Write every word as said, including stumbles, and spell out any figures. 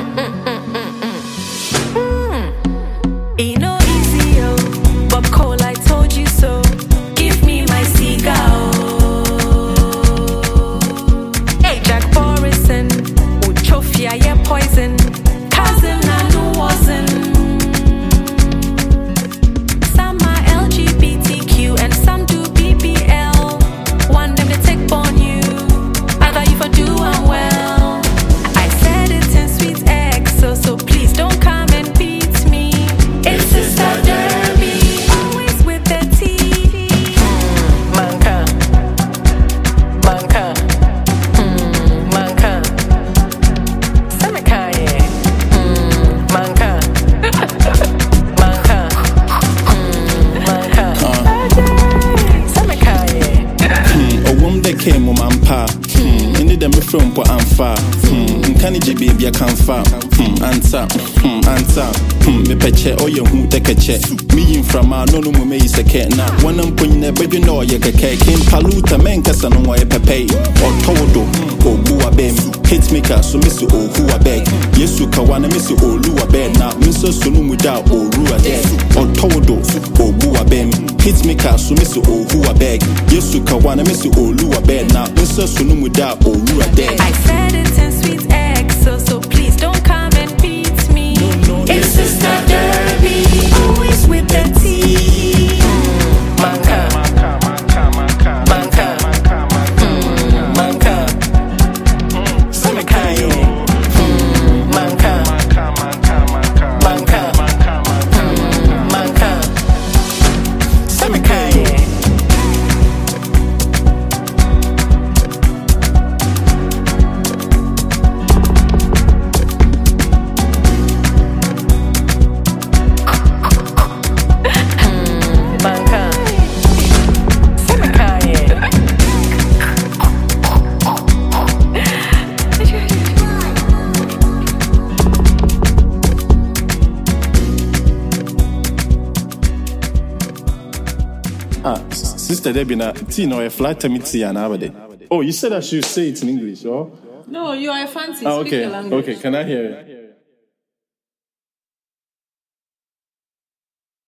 Ain't no easy, oh, but Cole, I told you so. Give me my cigar. Hey, Jack Morrison, Uchofia, yeah, poison. Cousin, I know wasn't. Some are L G B T Q and some do B B L. One them they take on you. I got you for doing well. I said it in sweet X, so so please don't come and beat me. It's Sister Derby, always with the tea. Manka, manka, manka. Samakaye, manka, manka, manka. Samakaye. A woman that came on my pa. Any them from po amfa. Can you baby I can fa. Answer, answer. Me peche or you who take a check. Me in from our no no me is a cat now. One um put never you know you can came paluta men cassa no way pepe or todo or bua bem. Hit maker so miss you oh who I beg. Yes you kawana miss you oh lua bed now. Miss so no without or rua dead or todo or bua bem. Hit maker so miss you oh who I beg. Yes you kawana miss you oh lua bed now. Miss so no without or rua dead. I said it in sweet X, so so please don't come and beat me. It's Sister Derby, always with the tea. Manka, manka, manka. Samakaye, manka, manka, manka. Samakaye. Ah, Sister Debbie, na tea no a flat tummy tea and abade. Oh, you said I should say it in English, oh? No, you are a fancy. Ah, Speak okay, your language. okay. Can I hear it?